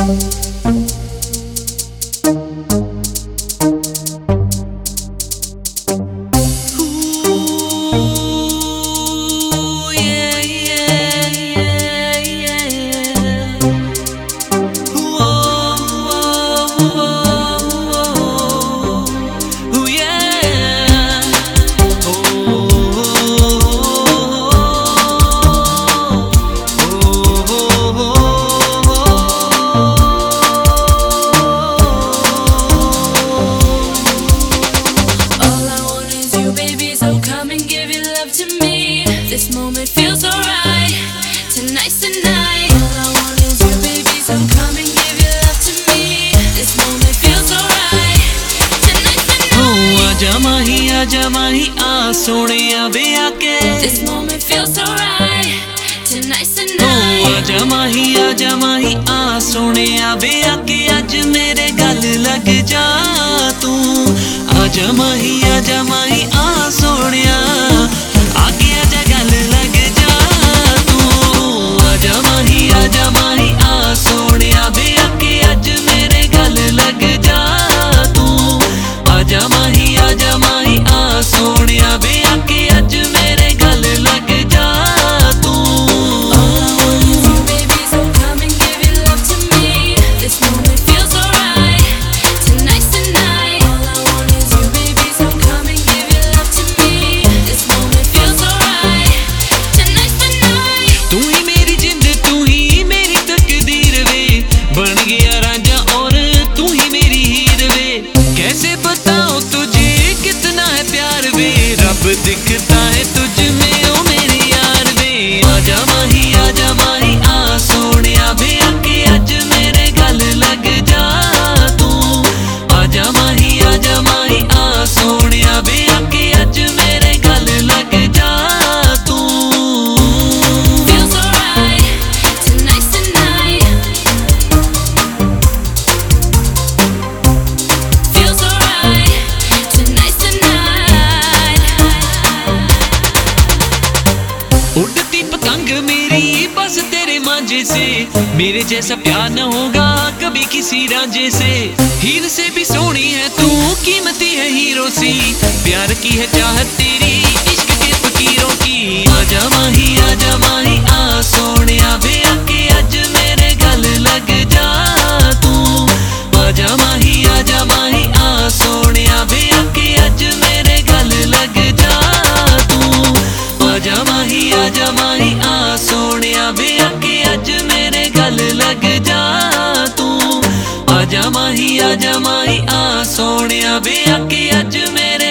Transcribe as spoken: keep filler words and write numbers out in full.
This moment feels alright. Tonight's the night. All I want is you, baby. So come and give your love to me. This moment feels alright. Tonight's the night. Oh, आजा माही, आजा माही, आ सोने आवे आके. This moment feels alright. Tonight's the night. Oh, आजा माही, आजा माही, आ सोने आवे आके. आज मेरे गल लग जा तू. आजा माही, आजा माही, आ सोनिया. आगे आजा गल लग जा तू. आजा माही, आजा माही, आ सोनिया वे आके. आज मेरे गल लग जा तू. आजा माही, आजा माही, आ सोनिया वे आके. आज मेरे गल लग जा तू. All I want is you, baby. So come and give your love to me. This moment feels alright. Tonight's the night. All I want is you, baby. So come and give your love to me. This moment feels alright. Tonight's the night. तू ही मेरी जिंद, तू ही मेरी तकदीर वे. बन गया रांझा और तू ही मेरी हीर वे. कैसे बताऊं तुझे कितना है प्यार वे. रब दिखता है तुझ में ओ मेरे यार वे. आजा माही, आजा माही, आ सोनिया वे आके. आज मेरे गल लग जा तू. आजा माही, आजा माही, आ सोनिया वे आके. आज मेरे गल लग जा तू. Feels alright. Tonight's the night. Feels alright. Tonight's the night. उड़ती पतंग मेरी बस तेरे मांझे से. मेरे जैसा प्यार न होगा कभी किसी रांझे से. हीर से भी सोनी है तू, कीमती है हीरो सी. प्यार की है चाहत तेरी, इश्क के फकीरों की. आजा माही, आजा माही, आ सोनिया वे आके. आज मेरे गल लग जा तू. आजा माही, आजा माही, आ सोनिया वे आके. आज मेरे गल लग जा तू. आजा माही, आजा माही, आ सोनिया वे आके. आज मेरे गल लग जा तू. आजा माही, आजा माही, आ सोनिया वे आके. आज मेरे